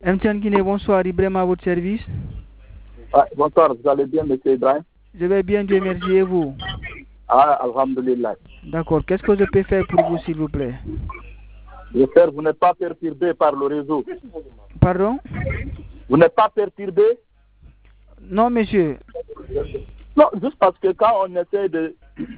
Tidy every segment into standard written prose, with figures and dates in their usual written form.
MTN Guinée, bonsoir, Ibrahim à votre service. Ah, bonsoir, vous allez bien, monsieur Ibrahim? Je vais bien, Dieu merci, et vous? Ah, alhamdulillah. D'accord, qu'est-ce que je peux faire pour vous, s'il vous plaît? J'espère que vous n'êtes pas perturbé par le réseau. Pardon? Vous n'êtes pas perturbé? Non, monsieur. Non, juste parce que quand on essaie de...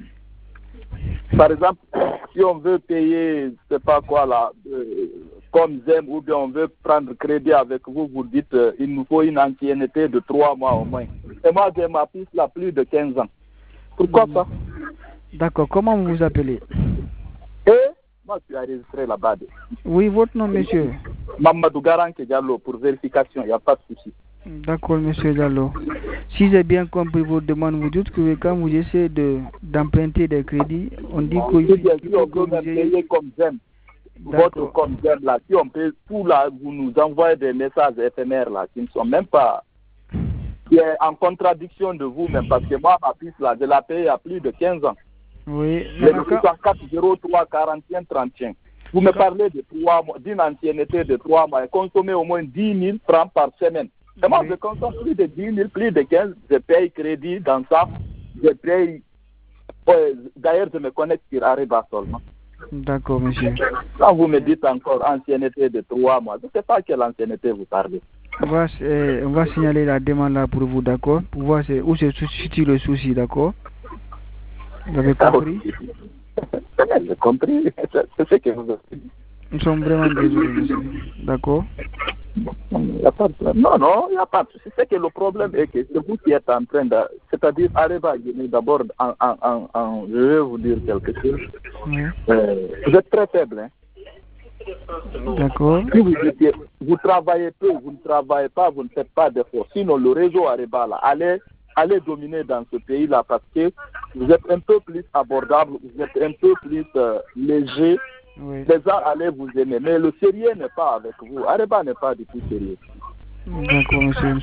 Par exemple, si on veut payer, je sais pas quoi là, comme j'aime, ou bien on veut prendre crédit avec vous, vous dites il nous faut une ancienneté de 3 mois au moins. Et moi, j'ai ma piste là plus de 15 ans. Pourquoi ça? D'accord, comment vous vous appelez? Et moi, je suis enregistré là-bas. Oui, votre nom, monsieur? Mamadou Garanke Diallo, pour vérification, il n'y a pas de souci. D'accord, monsieur Diallo. Si j'ai bien compris votre demande, vous dites que quand vous essayez d'emprunter des crédits, on dit que... Si on veut même payer comme j'aime, votre comme j'aime là, si on peut, tout là, vous nous envoyez des messages éphémères là, qui ne sont même pas... qui est en contradiction de vous-même, parce que moi, ma piste là, je l'ai payée il y a plus de 15 ans. Oui, mais le 403 41 31. Vous me parlez de 3 mois, d'une ancienneté de 3 mois, et consommer au moins 10 000 francs par semaine. Et moi, je consomme plus de 10 000, plus de 15, je paye crédit dans ça, je paye... D'ailleurs, je me connecte sur Ariba seulement. D'accord, monsieur. Quand vous me dites encore ancienneté de 3 mois, je ne sais pas quelle ancienneté vous parlez. On va signaler la demande là pour vous, d'accord? Pour voir où se situe le souci, d'accord? Vous avez compris? J'ai compris, c'est ce que vous avez dit. Nous sommes vraiment désolés, monsieur. D'accord? Non, il n'y a pas de souci. C'est que le problème est que c'est vous qui êtes en train de... C'est-à-dire, Areba Guinée, d'abord, je vais vous dire quelque chose. Oui. Vous êtes très faible, hein? D'accord. Si vous travaillez peu, vous ne travaillez pas, vous ne faites pas d'efforts. Sinon, le réseau Areba, là, allez dominer dans ce pays-là parce que vous êtes un peu plus abordable, vous êtes un peu plus léger. Oui. Les gens allaient vous aimer, mais le sérieux n'est pas avec vous. Areba n'est pas du tout sérieux. D'accord, monsieur.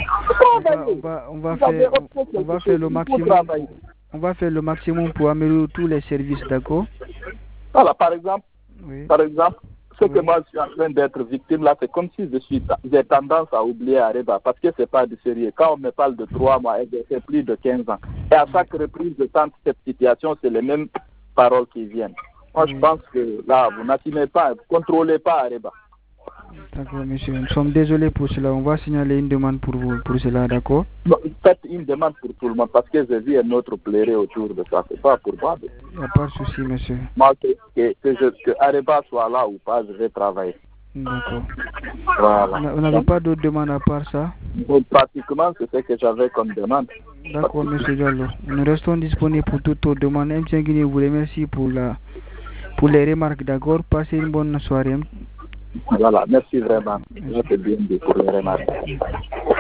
On va faire le maximum. On va faire le maximum pour améliorer tous les services, d'accord? Voilà, par exemple, ce que moi je suis en train d'être victime là, c'est comme si j'ai tendance à oublier Areba parce que c'est pas du sérieux. Quand on me parle de 3 mois, c'est plus de 15 ans. Et à chaque reprise de tente cette situation, c'est les mêmes paroles qui viennent. Moi, je pense que là, vous n'assumez pas, vous ne contrôlez pas Areba. D'accord, monsieur. Nous sommes désolés pour cela. On va signaler une demande pour vous, pour cela, d'accord? Faites une demande pour tout le monde parce que j'ai vu un autre pleurer autour de ça. C'est pas pour moi. Il n'y a pas de souci, monsieur. Moi, que Areba soit là ou pas, je vais travailler. D'accord. Voilà. Vous n'avez pas d'autres demandes à part ça? Donc, pratiquement, c'est ce que j'avais comme demande. D'accord, monsieur Diallo. Nous restons disponibles pour toutes vos demandes. MTN Guinée vous remercie pour les remarques, d'accord? Passez une bonne soirée. Voilà, merci vraiment. Merci bien pour les remarques.